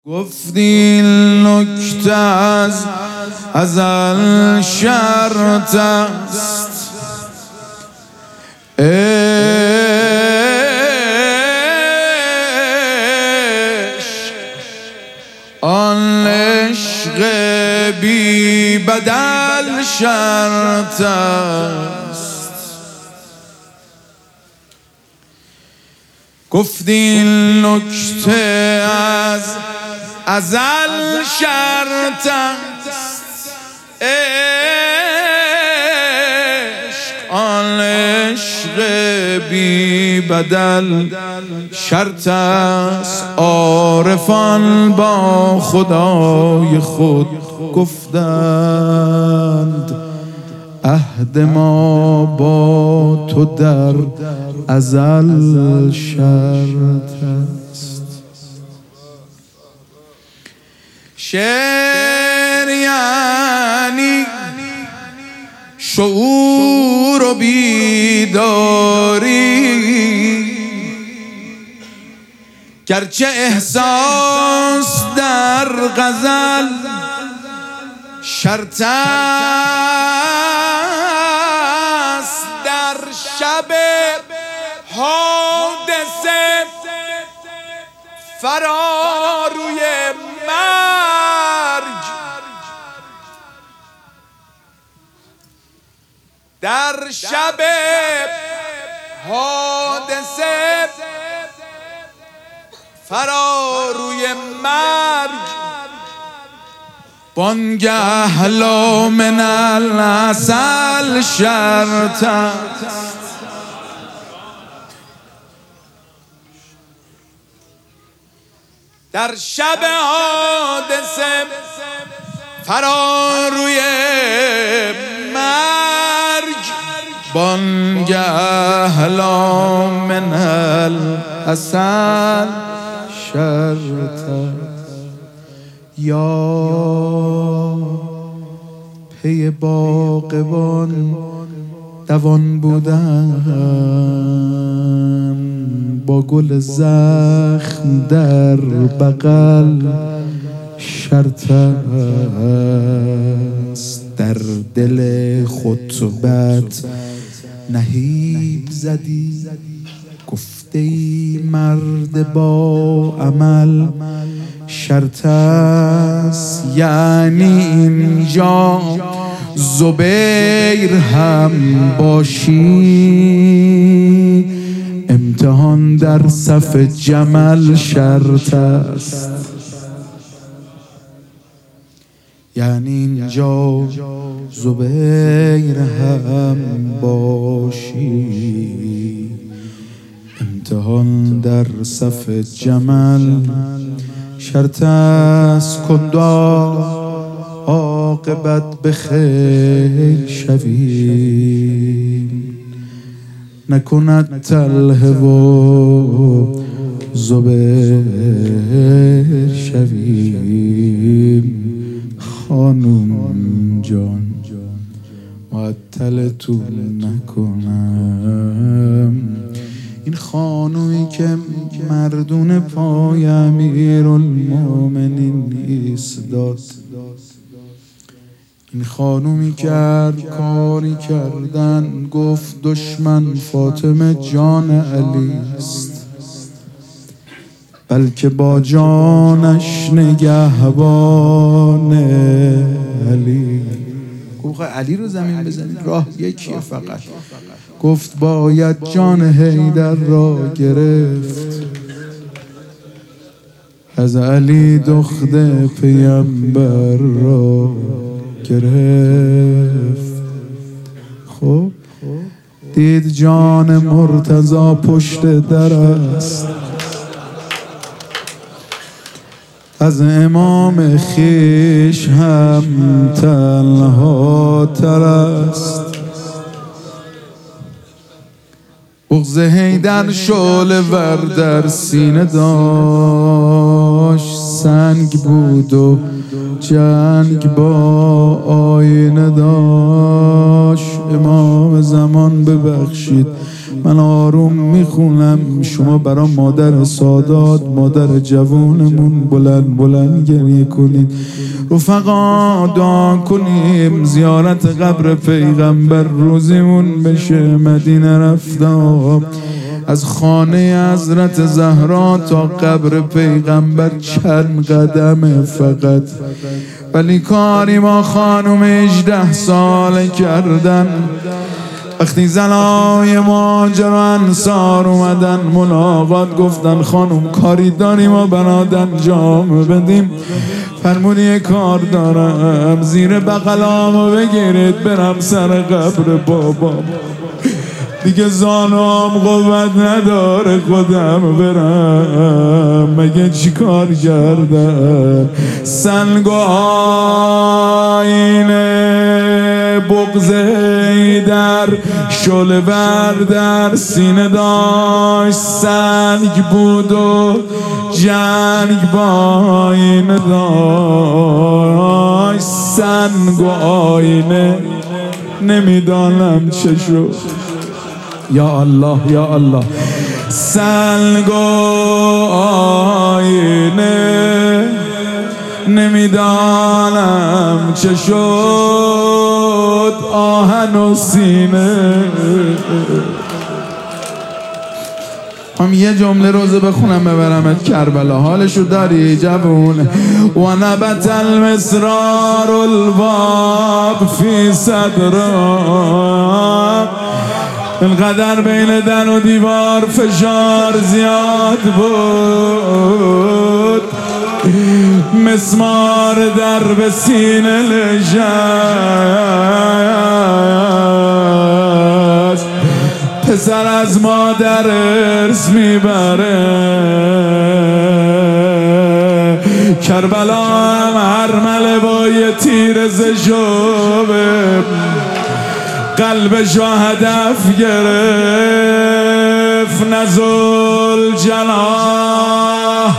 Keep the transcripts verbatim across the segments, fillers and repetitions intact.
گفتی نکته از ازل شرط است، عشق آن عشق بی بدل شرط است. گفتی نکته از ازل شرط است، عشق آن عشق بی بدل شرط است. عارفان با خدای خود گفتند عهد ما با تو در ازل شرط است. شعر یعنی شعور و بیداری، گرچه احساس در غزل شرط است. در شب حادثه فراروی مرگ، در شب حادثه فراروی مرگ، بانگه لا من العسل شرط است. در شب حادثه فراروی مرگ، بانگه لا من العسل شرط است. یا پی باغبان دوان بودن، با گل زخم در بغل شرط است. در دل خطبت نهیب زدی، گفته ای مرد با عمل شرط است. یعنی اینجا زبیر هم باشی، امتحان در صف جمل شرط است. یعنی اینجا زبیر هم باشی، امتحان در صف جمل شرط است. کندار عاقبت به خیر شویم، نکند تله و زبیر شویم. خانوم جان معطلتون نکنم، این خانومی که مردون پای امیرالمومنین ایستاد، این خانومی که هر کاری کردن گفت دشمن فاطمه جان علی است، بلکه با جانش نگهبان علی. گفت علی رو زمین بزنید، راه یکیه فقط. گفت باید جان حیدر را گرفت، از علی دخت پیامبر را گرفت. خب دید جان مرتضی پشت در است، از امام خیش هم تنها تر است. بغض حیدر شعله ور در سینه داشت، سنگ بود و جنگ با آینه داشت. امام زمان ببخشید. من آروم میخونم، شما برا مادر سادات، مادر جوانمون بلند بلند گریه کنید. رفقا دعا کنیم زیارت قبر پیغمبر روزیمون بشه. مدینه رفتم، از خانه حضرت زهرا تا قبر پیغمبر چند قدمه فقط، ولی کاری ما خانم هجده ساله کردن. وقتی زنای ماجرا انصار اومدن ملاقات، گفتن خانم کاری داریم و برات انجام بدیم. فرمودی یه کار دارم، زیر بغلامو بگیرید برم سر قبر بابام. دیگه زانوام قوت نداره خودم برم، مگه چی کار کردم؟ سنگ و آینه بغضه در شعله ور در سینه داشت، سنگ بود و جنگ با آینه داشت. سنگ و آینه نمیدانم چه شد. یا الله یا الله. سنگ و آینه نمیدانم چه شد، آهن و سینه. هم یه جمله روزه بخونم ببرمت کربلا، حالشو داری جوون؟ و نبت المسرار الباب فی صدرم، اینقدر بین در و دیوار فشار زیاد بود، مسمار در به سینه نشست. پسر از مادر ارث میبره، کربلا هم هرمله با یه تیر زشوبه قلبشو هدف گرفت. نزل جناح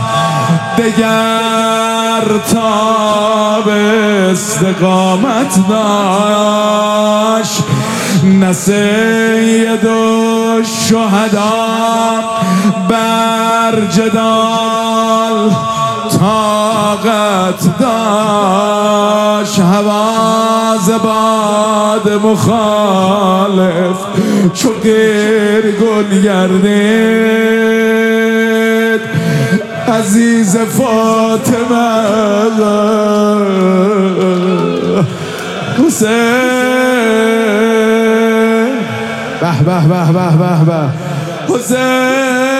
دگر تاب استقامت داشت، نه سید و شهدا بر جدال طاقت داشت. حواز باد مخالف چو گرگون گردید، عزیز فاطمه حسین به به به به به به حسین